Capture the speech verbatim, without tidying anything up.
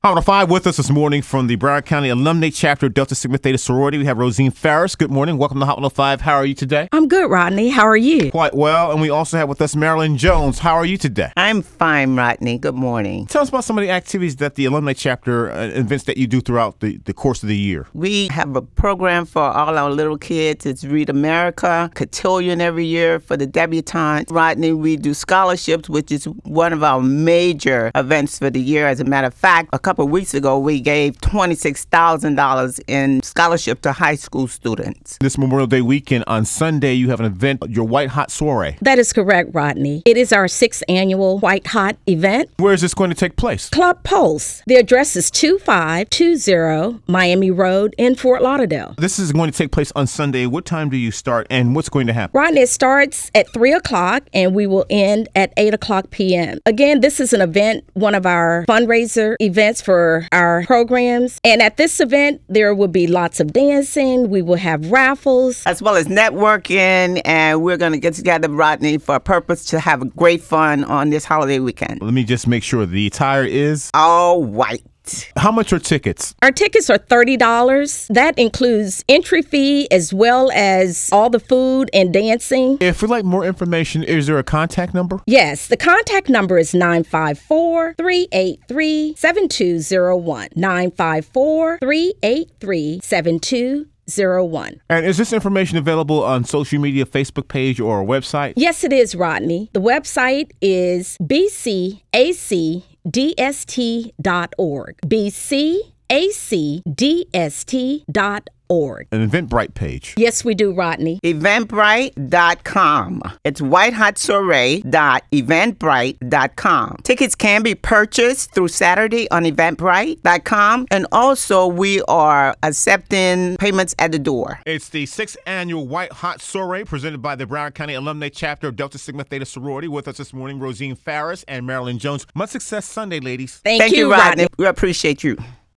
Hot one oh five with us this morning from the Broward County Alumni Chapter Delta Sigma Theta Sorority. We have Rosine Farris. Good morning. Welcome to Hot one oh five. How are you today? I'm good, Rodney. How are you? Quite well. And we also have with us Marilyn Jones. How are you today? I'm fine, Rodney. Good morning. Tell us about some of the activities that the Alumni Chapter uh, events that you do throughout the, the course of the year. We have a program for all our little kids. It's Read America, Cotillion every year for the debutantes. Rodney, we do scholarships, which is one of our major events for the year. As a matter of fact, a couple of weeks ago, we gave twenty-six thousand dollars in scholarship to high school students. This Memorial Day weekend on Sunday, you have an event, your White Hot Soiree. That is correct, Rodney. It is our sixth annual White Hot event. Where is this going to take place? Club Pulse. The address is two five two zero Miami Road in Fort Lauderdale. This is going to take place on Sunday. What time do you start and what's going to happen? Rodney, it starts at three o'clock and we will end at eight o'clock p.m. Again, this is an event, one of our fundraiser events for our programs. And at this event, there will be lots of dancing. We will have raffles. As well as networking. And we're going to get together, Rodney, for a purpose to have great fun on this holiday weekend. Let me just make sure the attire is all white. How much are tickets? Our tickets are thirty dollars. That includes entry fee as well as all the food and dancing. If we'd like more information, is there a contact number? Yes, the contact number is nine five four, three eight three, seven two zero one. nine five four, three eight three, seven two zero one. And is this information available on social media, Facebook page, or a website? Yes, it is, Rodney. The website is b c a c d s t dot org. b c a c d s t dot org. An Eventbrite page. Yes, we do, Rodney. Eventbrite dot com. It's white hot soiree dot eventbrite dot com. Tickets can be purchased through Saturday on eventbrite dot com. And also, we are accepting payments at the door. It's the sixth annual White Hot Soiree presented by the Broward County Alumni Chapter of Delta Sigma Theta Sorority. With us this morning, Rosine Farris and Marilyn Jones. Much success Sunday, ladies. Thank, Thank you, you, Rodney. Rodney. We appreciate you.